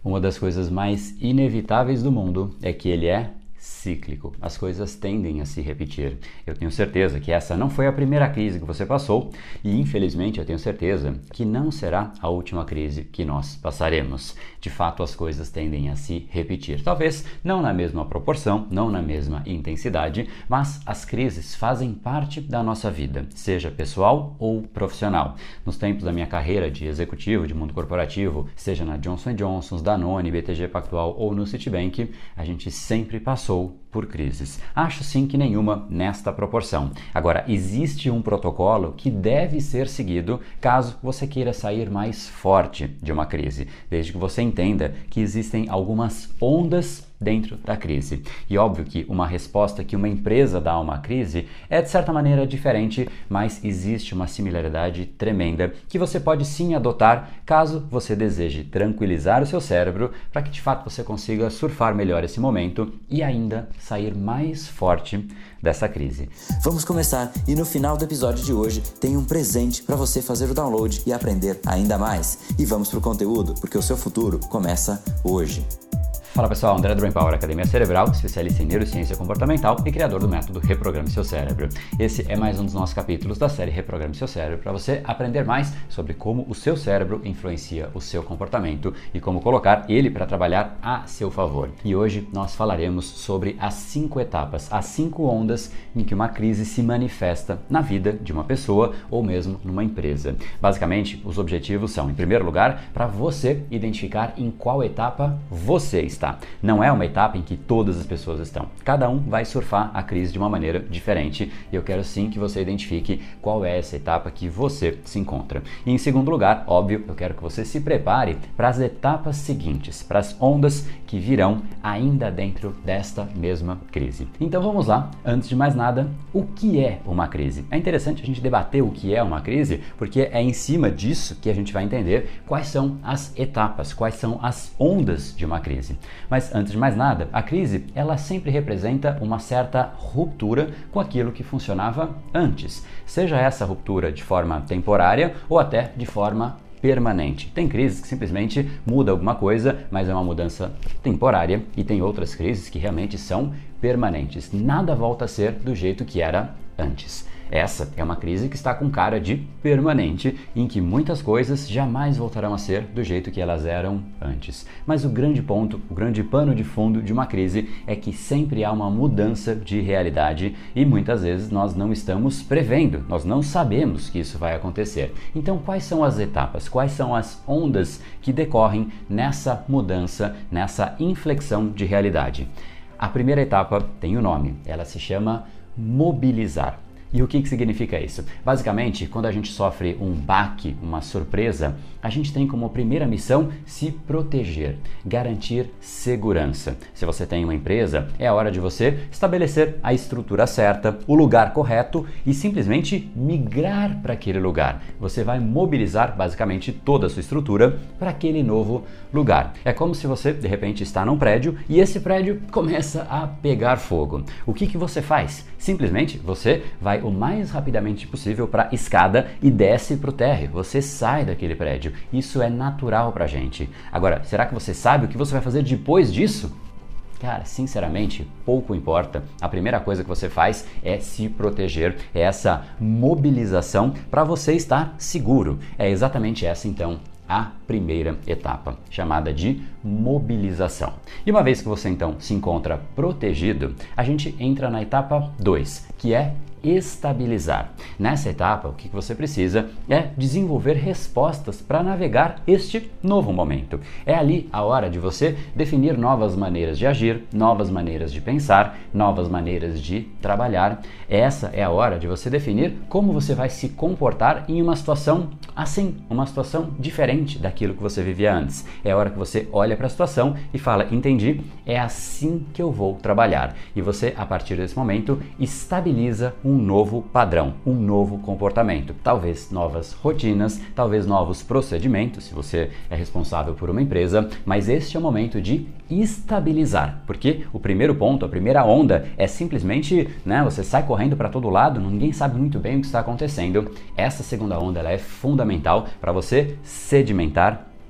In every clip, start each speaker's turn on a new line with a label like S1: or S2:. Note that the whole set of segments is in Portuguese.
S1: Uma das coisas mais inevitáveis do mundo é que ele é cíclico. As coisas tendem a se repetir. Eu tenho certeza que essa não foi a primeira crise que você passou e, infelizmente, eu tenho certeza que não será a última crise que nós passaremos. De fato, as coisas tendem a se repetir. Talvez não na mesma proporção, não na mesma intensidade, mas as crises fazem parte da nossa vida, seja pessoal ou profissional. Nos tempos da minha carreira de executivo de mundo corporativo, seja na Johnson & Johnson, Danone, BTG Pactual ou no Citibank, a gente sempre passou por crises. Acho sim que nenhuma nesta proporção. Agora, existe um protocolo que deve ser seguido caso você queira sair mais forte de uma crise, desde que você entenda que existem algumas ondas dentro da crise. E óbvio que uma resposta que uma empresa dá a uma crise é de certa maneira diferente, mas existe uma similaridade tremenda que você pode sim adotar caso você deseje tranquilizar o seu cérebro para que de fato você consiga surfar melhor esse momento e ainda sair mais forte dessa crise.
S2: Vamos começar e no final do episódio de hoje tem um presente para você fazer o download e aprender ainda mais. E vamos pro conteúdo, porque o seu futuro começa hoje.
S1: Fala pessoal, André do Brain Power, Academia Cerebral, especialista em neurociência comportamental e criador do método Reprograme Seu Cérebro. Esse é mais um dos nossos capítulos da série Reprograme Seu Cérebro para você aprender mais sobre como o seu cérebro influencia o seu comportamento e como colocar ele para trabalhar a seu favor. E hoje nós falaremos sobre as 5 etapas, as 5 ondas em que uma crise se manifesta na vida de uma pessoa ou mesmo numa empresa. Basicamente, os objetivos são, em primeiro lugar, para você identificar em qual etapa você está. Não é uma etapa em que todas as pessoas estão. Cada um vai surfar a crise de uma maneira diferente e eu quero sim que você identifique qual é essa etapa que você se encontra. E em segundo lugar, óbvio, eu quero que você se prepare para as etapas seguintes, para as ondas que virão ainda dentro desta mesma crise. Então vamos lá, antes de mais nada, o que é uma crise? É interessante a gente debater o que é uma crise, porque é em cima disso que a gente vai entender quais são as etapas, quais são as ondas de uma crise. Mas antes de mais nada, a crise ela sempre representa uma certa ruptura com aquilo que funcionava antes, seja essa ruptura de forma temporária ou até de forma permanente. Tem crises que simplesmente muda alguma coisa, mas é uma mudança temporária, e tem outras crises que realmente são permanentes. Nada volta a ser do jeito que era antes. Essa é uma crise que está com cara de permanente, em que muitas coisas jamais voltarão a ser do jeito que elas eram antes. Mas o grande ponto, o grande pano de fundo de uma crise é que sempre há uma mudança de realidade e muitas vezes nós não estamos prevendo, nós não sabemos que isso vai acontecer. Então, quais são as etapas, quais são as ondas que decorrem nessa mudança, nessa inflexão de realidade? A primeira etapa tem um nome, ela se chama mobilizar. E o que significa isso? Basicamente, quando a gente sofre um baque, uma surpresa, a gente tem como primeira missão se proteger, garantir segurança. Se você tem uma empresa, é a hora de você estabelecer a estrutura certa, o lugar correto e simplesmente migrar para aquele lugar. Você vai mobilizar basicamente toda a sua estrutura para aquele novo lugar. É como se você, de repente, está num prédio e esse prédio começa a pegar fogo. O que você faz? Simplesmente você vai o mais rapidamente possível para a escada e desce para o térreo. Você sai daquele prédio. Isso é natural para a gente. Agora, será que você sabe o que você vai fazer depois disso? Cara, sinceramente, pouco importa. A primeira coisa que você faz é se proteger, é essa mobilização para você estar seguro. É exatamente essa, então, a primeira etapa, chamada de mobilização. E uma vez que você, então, se encontra protegido, a gente entra na etapa 2, que é estabilizar. Nessa etapa, o que você precisa é desenvolver respostas para navegar este novo momento. É ali a hora de você definir novas maneiras de agir, novas maneiras de pensar, novas maneiras de trabalhar. Essa é a hora de você definir como você vai se comportar em uma situação assim, uma situação diferente daquilo que você vivia antes. É a hora que você olha para a situação e fala, entendi, é assim que eu vou trabalhar. E você, a partir desse momento, estabiliza um novo padrão, um novo comportamento, talvez novas rotinas, talvez novos procedimentos, se você é responsável por uma empresa, mas este é o momento de estabilizar, porque o primeiro ponto, a primeira onda é simplesmente, você sai correndo para todo lado, ninguém sabe muito bem o que está acontecendo. Essa segunda onda ela é fundamental para você sedimentar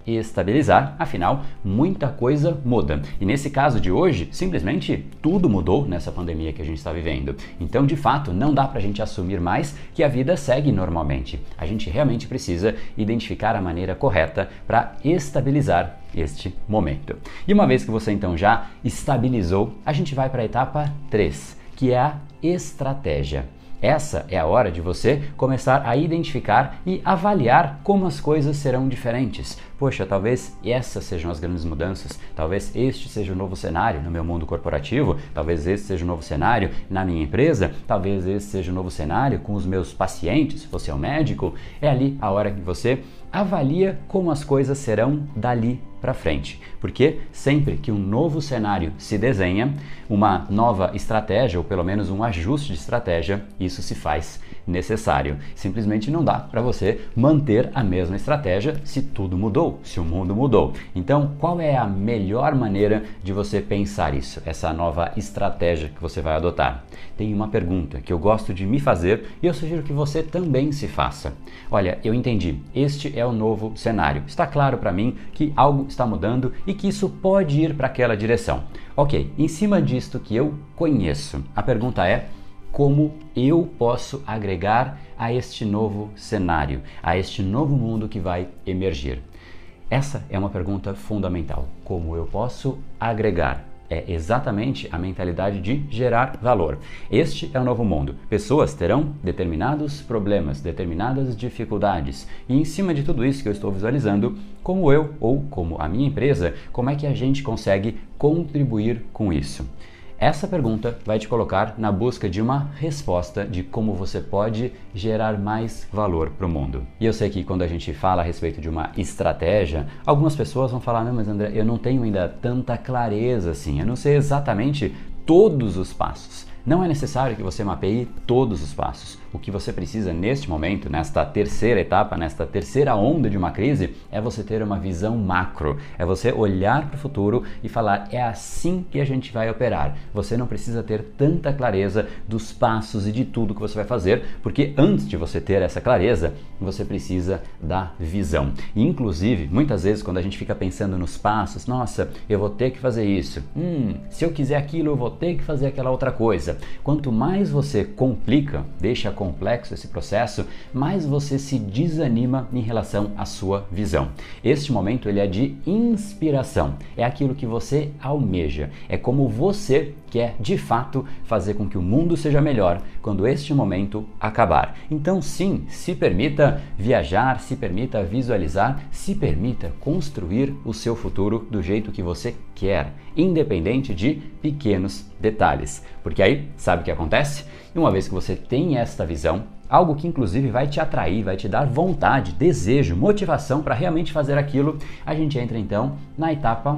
S1: estabilizar, afinal, muita coisa muda. E nesse caso de hoje, simplesmente tudo mudou nessa pandemia que a gente está vivendo. Então, de fato, não dá pra gente assumir mais que a vida segue normalmente. A gente realmente precisa identificar a maneira correta para estabilizar este momento. E uma vez que você então já estabilizou, a gente vai para a etapa 3, que é a estratégia. Essa é a hora de você começar a identificar e avaliar como as coisas serão diferentes. Poxa, talvez essas sejam as grandes mudanças, talvez este seja o novo cenário no meu mundo corporativo, talvez esse seja o novo cenário na minha empresa, talvez esse seja o novo cenário com os meus pacientes, se você é um médico. É ali a hora que você avalia como as coisas serão dali para frente, porque sempre que um novo cenário se desenha, uma nova estratégia, ou pelo menos um ajuste de estratégia, isso se faz necessário. Simplesmente não dá para você manter a mesma estratégia se tudo mudou, se o mundo mudou. Então, qual é a melhor maneira de você pensar isso, essa nova estratégia que você vai adotar? Tem uma pergunta que eu gosto de me fazer e eu sugiro que você também se faça. Olha, eu entendi, este é o novo cenário. Está claro para mim que algo está mudando e que isso pode ir para aquela direção. Ok, em cima disto que eu conheço, a pergunta é: como eu posso agregar a este novo cenário, a este novo mundo que vai emergir? Essa é uma pergunta fundamental. Como eu posso agregar? É exatamente a mentalidade de gerar valor. Este é o novo mundo. Pessoas terão determinados problemas, determinadas dificuldades. E em cima de tudo isso que eu estou visualizando, como eu ou como a minha empresa, como é que a gente consegue contribuir com isso? Essa pergunta vai te colocar na busca de uma resposta de como você pode gerar mais valor para o mundo. E eu sei que quando a gente fala a respeito de uma estratégia, algumas pessoas vão falar: não, mas André, eu não tenho ainda tanta clareza assim, eu não sei exatamente todos os passos. Não é necessário que você mapeie todos os passos. O que você precisa neste momento, nesta terceira etapa, nesta terceira onda de uma crise, é você ter uma visão macro. É você olhar para o futuro e falar: é assim que a gente vai operar. Você não precisa ter tanta clareza dos passos e de tudo que você vai fazer, porque antes de você ter essa clareza, você precisa da visão. E, inclusive, muitas vezes quando a gente fica pensando nos passos, nossa, eu vou ter que fazer isso. Se eu quiser aquilo, eu vou ter que fazer aquela outra coisa. Quanto mais você complica, deixa complexo esse processo, mais você se desanima em relação à sua visão. Este momento ele é de inspiração, é aquilo que você almeja, é como você quer de fato fazer com que o mundo seja melhor quando este momento acabar. Então sim, se permita viajar, se permita visualizar, se permita construir o seu futuro do jeito que você quer, independente de pequenos detalhes. Porque aí, sabe o que acontece? E uma vez que você tem esta visão, algo que inclusive vai te atrair, vai te dar vontade, desejo, motivação para realmente fazer aquilo, a gente entra então na etapa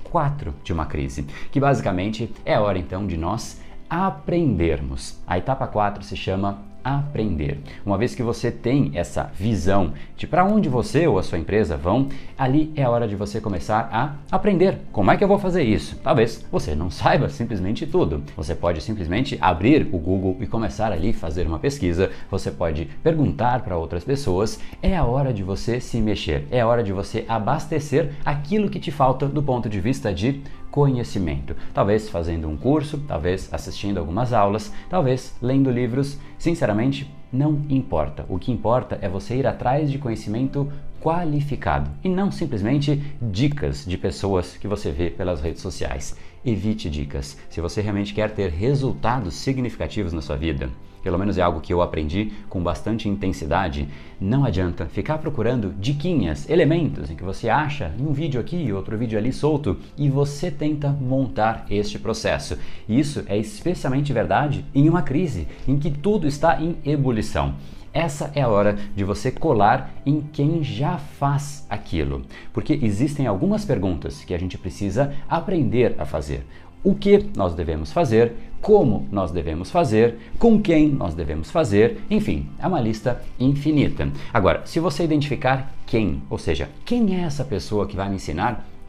S1: 4 de uma crise, que basicamente é a hora então de nós aprendermos. A etapa 4 se chama aprender. Uma vez que você tem essa visão de para onde você ou a sua empresa vão, ali é a hora de você começar a aprender. Como é que eu vou fazer isso? Talvez você não saiba simplesmente tudo. Você pode simplesmente abrir o Google e começar ali a fazer uma pesquisa. Você pode perguntar para outras pessoas. É a hora de você se mexer. É a hora de você abastecer aquilo que te falta do ponto de vista de conhecimento. Talvez fazendo um curso, talvez assistindo algumas aulas, talvez lendo livros. Sinceramente, não importa. O que importa é você ir atrás de conhecimento qualificado e não simplesmente dicas de pessoas que você vê pelas redes sociais. Evite dicas. Se você realmente quer ter resultados significativos na sua vida, pelo menos é algo que eu aprendi com bastante intensidade, não adianta ficar procurando diquinhas, elementos em que você acha um vídeo aqui, outro vídeo ali solto e você tenta montar este processo. E isso é especialmente verdade em uma crise em que tudo está em ebulição. Essa é a hora de você colar em quem já faz aquilo, porque existem algumas perguntas que a gente precisa aprender a fazer. O que nós devemos fazer, como nós devemos fazer, com quem nós devemos fazer, enfim, é uma lista infinita. Agora, se você identificar quem, ou seja, quem é essa pessoa que vai me ensinar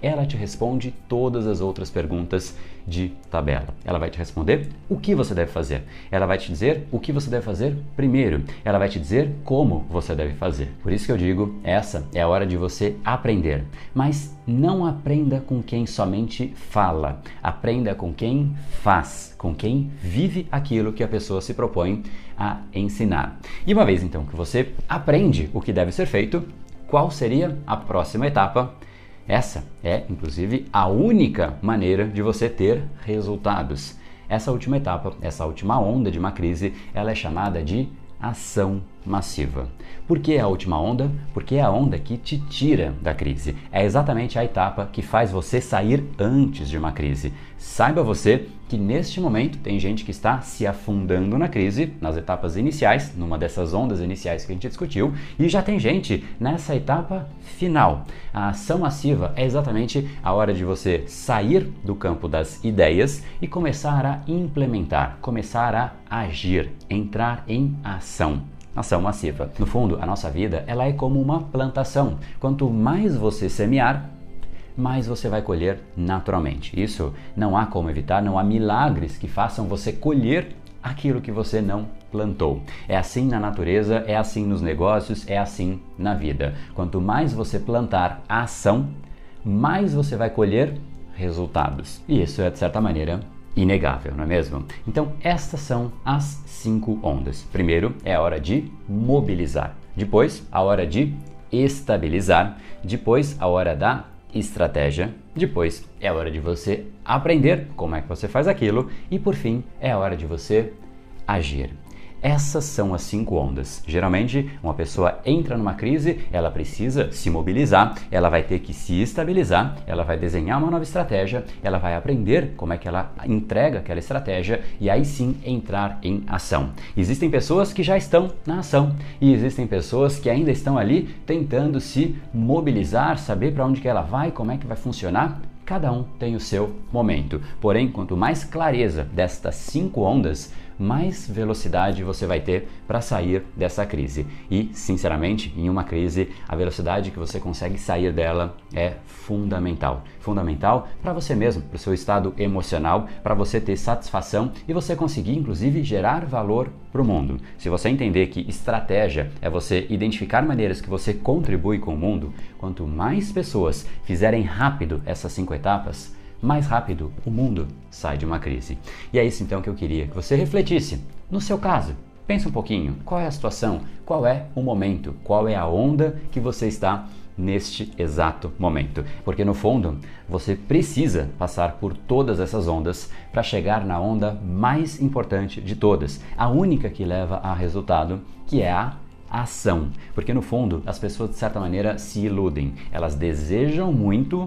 S1: ela te responde todas as outras perguntas de tabela. Ela vai te responder o que você deve fazer. Ela vai te dizer o que você deve fazer primeiro. Ela vai te dizer como você deve fazer. Por isso que eu digo, essa é a hora de você aprender. Mas não aprenda com quem somente fala. Aprenda com quem faz, com quem vive aquilo que a pessoa se propõe a ensinar. E uma vez então que você aprende o que deve ser feito, qual seria a próxima etapa? Essa é, inclusive, a única maneira de você ter resultados. Essa última etapa, essa última onda de uma crise, ela é chamada de ação massiva. Por que a última onda? Porque é a onda que te tira da crise. É exatamente a etapa que faz você sair antes de uma crise. Saiba você que neste momento tem gente que está se afundando na crise, nas etapas iniciais, numa dessas ondas iniciais que a gente discutiu, e já tem gente nessa etapa final. A ação massiva é exatamente a hora de você sair do campo das ideias e começar a implementar, começar a agir, entrar em ação. Ação massiva. No fundo, a nossa vida ela é como uma plantação. Quanto mais você semear, mais você vai colher naturalmente. Isso não há como evitar, não há milagres que façam você colher aquilo que você não plantou. É assim na natureza, é assim nos negócios, é assim na vida. Quanto mais você plantar a ação, mais você vai colher resultados. E isso é, de certa maneira, inegável, não é mesmo? Então, estas são as 5 ondas. Primeiro é a hora de mobilizar. Depois, a hora de estabilizar. Depois, a hora da estratégia. Depois, é a hora de você aprender como é que você faz aquilo. E, por fim, é a hora de você agir. Essas são as 5 ondas. Geralmente, uma pessoa entra numa crise, ela precisa se mobilizar, ela vai ter que se estabilizar, ela vai desenhar uma nova estratégia, ela vai aprender como é que ela entrega aquela estratégia e aí sim entrar em ação. Existem pessoas que já estão na ação e existem pessoas que ainda estão ali tentando se mobilizar, saber para onde que ela vai, como é que vai funcionar. Cada um tem o seu momento. Porém, quanto mais clareza destas 5 ondas, mais velocidade você vai ter para sair dessa crise. E, sinceramente, em uma crise, a velocidade que você consegue sair dela é fundamental. Fundamental para você mesmo, para o seu estado emocional, para você ter satisfação e você conseguir, inclusive, gerar valor para o mundo. Se você entender que estratégia é você identificar maneiras que você contribui com o mundo, quanto mais pessoas fizerem rápido essas 5 etapas, mais rápido o mundo sai de uma crise. E é isso então que eu queria que você refletisse. No seu caso, pense um pouquinho, qual é a situação, qual é o momento, qual é a onda que você está neste exato momento. Porque no fundo, você precisa passar por todas essas ondas para chegar na onda mais importante de todas, a única que leva a resultado, que é a ação. Porque no fundo, as pessoas de certa maneira se iludem. Elas desejam muito,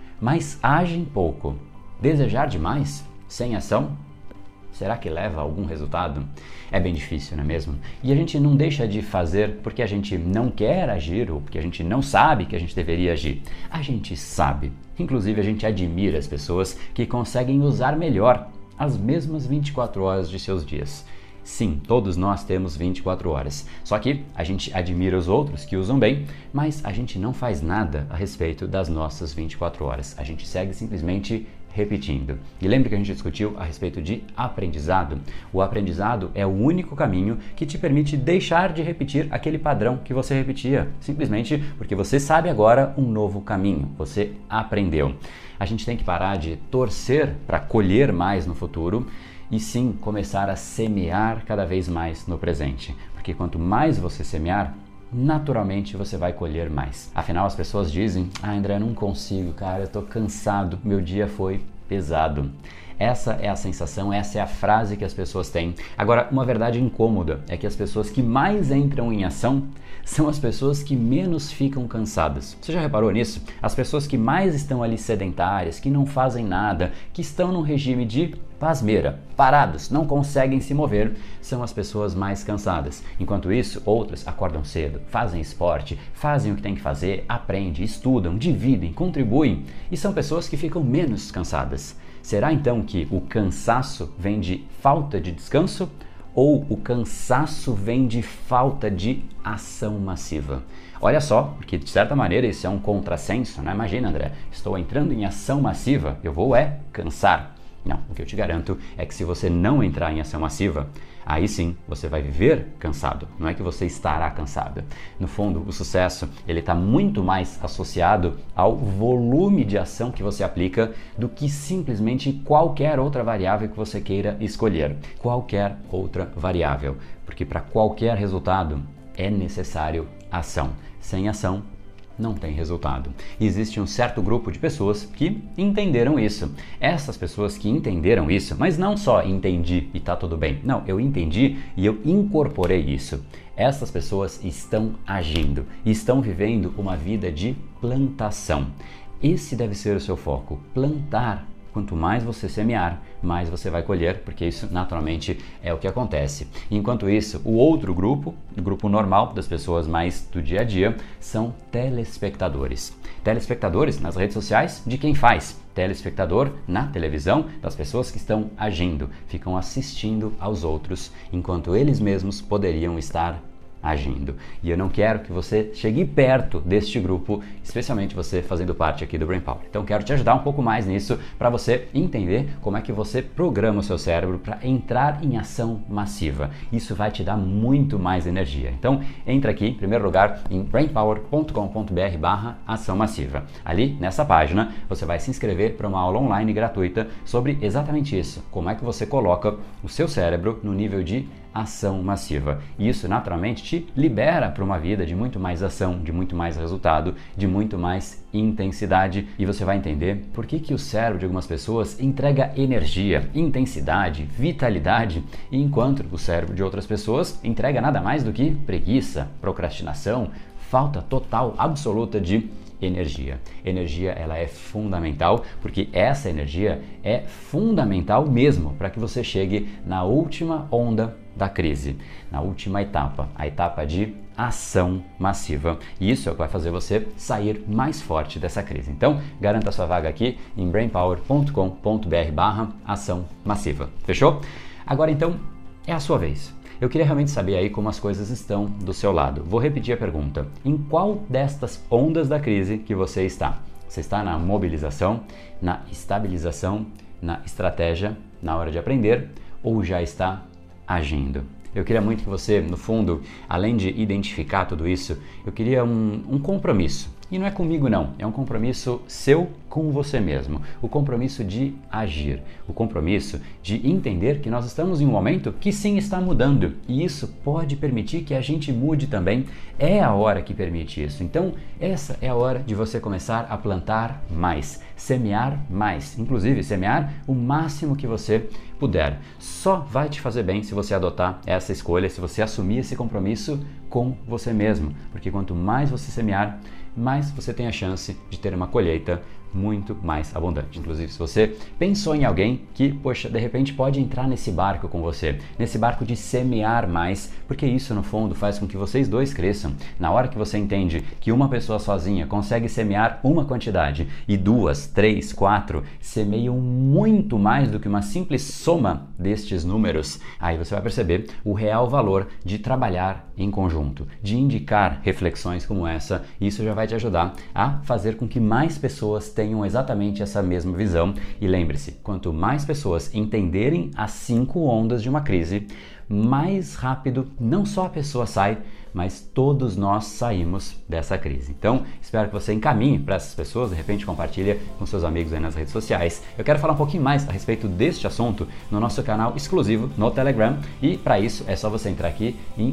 S1: mas agem pouco. Desejar demais, sem ação, será que leva a algum resultado? É bem difícil, não é mesmo? E a gente não deixa de fazer porque a gente não quer agir ou porque a gente não sabe que a gente deveria agir. A gente sabe. Inclusive, a gente admira as pessoas que conseguem usar melhor as mesmas 24 horas de seus dias. Sim, todos nós temos 24 horas. Só que a gente admira os outros que usam bem, mas a gente não faz nada a respeito das nossas 24 horas. A gente segue simplesmente repetindo. E lembra que a gente discutiu a respeito de aprendizado? O aprendizado é o único caminho que te permite deixar de repetir aquele padrão que você repetia, simplesmente porque você sabe agora um novo caminho, você aprendeu. A gente tem que parar de torcer para colher mais no futuro e sim começar a semear cada vez mais no presente, porque quanto mais você semear, naturalmente você vai colher mais. Afinal, as pessoas dizem: André, eu não consigo, cara, eu tô cansado, meu dia foi pesado. Essa é a sensação, essa é a frase que as pessoas têm. Agora, uma verdade incômoda é que as pessoas que mais entram em ação são as pessoas que menos ficam cansadas. Você já reparou nisso? As pessoas que mais estão ali sedentárias, que não fazem nada, que estão num regime de pasmeira, parados, não conseguem se mover, são as pessoas mais cansadas. Enquanto isso, outras acordam cedo, fazem esporte, fazem o que tem que fazer, aprendem, estudam, dividem, contribuem e são pessoas que ficam menos cansadas. Será então que o cansaço vem de falta de descanso ou o cansaço vem de falta de ação massiva? Olha só, porque de certa maneira isso é um contrassenso, né? Imagina, André, estou entrando em ação massiva, eu vou cansar. Não, o que eu te garanto é que se você não entrar em ação massiva, aí sim você vai viver cansado, não é que você estará cansado. No fundo, o sucesso ele está muito mais associado ao volume de ação que você aplica do que simplesmente qualquer outra variável que você queira escolher. Qualquer outra variável, porque para qualquer resultado é necessário ação. Sem ação, não tem resultado. E existe um certo grupo de pessoas que entenderam isso. Essas pessoas que entenderam isso, mas não só entendi e tá tudo bem. Não, eu entendi e eu incorporei isso. Essas pessoas estão agindo, estão vivendo uma vida de plantação. Esse deve ser o seu foco, plantar. Quanto mais você semear, mais você vai colher, porque isso naturalmente é o que acontece. Enquanto isso, o outro grupo, o grupo normal das pessoas mais do dia a dia, são telespectadores. Telespectadores nas redes sociais de quem faz. Telespectador na televisão das pessoas que estão agindo, ficam assistindo aos outros, enquanto eles mesmos poderiam estar agindo. E eu não quero que você chegue perto deste grupo, especialmente você fazendo parte aqui do Brain Power. Então quero te ajudar um pouco mais nisso para você entender como é que você programa o seu cérebro para entrar em ação massiva. Isso vai te dar muito mais energia. Então entra aqui, em primeiro lugar, em brainpower.com.br/ação massiva. Ali, nessa página, você vai se inscrever para uma aula online gratuita sobre exatamente isso. Como é que você coloca o seu cérebro no nível de ação massiva. E isso naturalmente te libera para uma vida de muito mais ação, de muito mais resultado, de muito mais intensidade, e você vai entender por que o cérebro de algumas pessoas entrega energia, intensidade, vitalidade, enquanto o cérebro de outras pessoas entrega nada mais do que preguiça, procrastinação, falta total, absoluta de energia. Energia, ela é fundamental, porque essa energia é fundamental mesmo para que você chegue na última onda da crise, na última etapa, a etapa de ação massiva. E isso é o que vai fazer você sair mais forte dessa crise. Então, garanta sua vaga aqui em brainpower.com.br/ação massiva. Fechou? Agora então, é a sua vez. Eu queria realmente saber aí como as coisas estão do seu lado. Vou repetir a pergunta. Em qual destas ondas da crise que você está? Você está na mobilização, na estabilização, na estratégia, na hora de aprender, ou já está agindo? Eu queria muito que você, no fundo, além de identificar tudo isso, eu queria um compromisso. E não é comigo não, é um compromisso seu com você mesmo, o compromisso de agir, o compromisso de entender que nós estamos em um momento que sim está mudando e isso pode permitir que a gente mude também, é a hora que permite isso. Então essa é a hora de você começar a plantar mais, semear mais, inclusive semear o máximo que você puder. Só vai te fazer bem se você adotar essa escolha, se você assumir esse compromisso com você mesmo, porque quanto mais você semear, mais você tem a chance de ter uma colheita muito mais abundante. Inclusive, se você pensou em alguém que, poxa, de repente pode entrar nesse barco com você, nesse barco de semear mais, porque isso, no fundo, faz com que vocês dois cresçam. Na hora que você entende que uma pessoa sozinha consegue semear uma quantidade e 2, 3, 4 semeiam muito mais do que uma simples soma destes números, aí você vai perceber o real valor de trabalhar em conjunto, de indicar reflexões como essa, e isso já vai te ajudar a fazer com que mais pessoas tenham exatamente essa mesma visão. E lembre-se, quanto mais pessoas entenderem as 5 ondas de uma crise, mais rápido não só a pessoa sai, mas todos nós saímos dessa crise. Então, espero que você encaminhe para essas pessoas, de repente compartilha com seus amigos aí nas redes sociais. Eu quero falar um pouquinho mais a respeito deste assunto no nosso canal exclusivo no Telegram, e para isso é só você entrar aqui em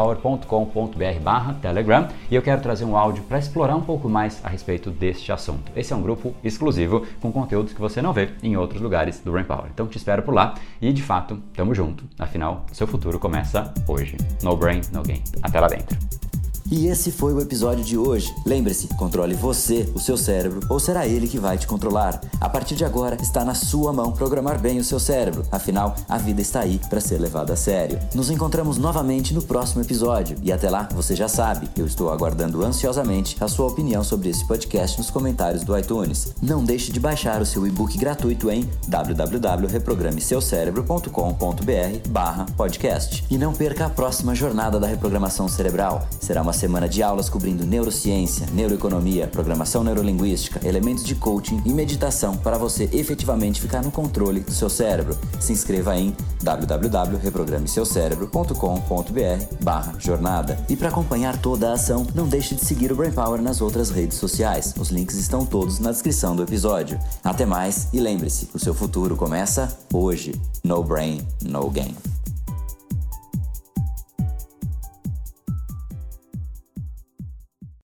S1: brainpower.com.br/Telegram, e eu quero trazer um áudio para explorar um pouco mais a respeito deste assunto. Esse é um grupo exclusivo com conteúdos que você não vê em outros lugares do Brain Power. Então te espero por lá e, de fato, tamo junto. Afinal, seu futuro começa hoje. No brain, no gain. Até lá dentro.
S2: E esse foi o episódio de hoje. Lembre-se, controle você, o seu cérebro, ou será ele que vai te controlar? A partir de agora, está na sua mão programar bem o seu cérebro. Afinal, a vida está aí para ser levada a sério. Nos encontramos novamente no próximo episódio. E até lá, você já sabe, eu estou aguardando ansiosamente a sua opinião sobre esse podcast nos comentários do iTunes. Não deixe de baixar o seu e-book gratuito em www.reprogrameseucerebro.com.br/podcast. E não perca a próxima jornada da reprogramação cerebral. Será uma semana de aulas cobrindo neurociência, neuroeconomia, programação neurolinguística, elementos de coaching e meditação para você efetivamente ficar no controle do seu cérebro. Se inscreva em www.reprogrameseucerebro.com.br/jornada. E para acompanhar toda a ação, não deixe de seguir o Brain Power nas outras redes sociais. Os links estão todos na descrição do episódio. Até mais e lembre-se, o seu futuro começa hoje. No brain, no game.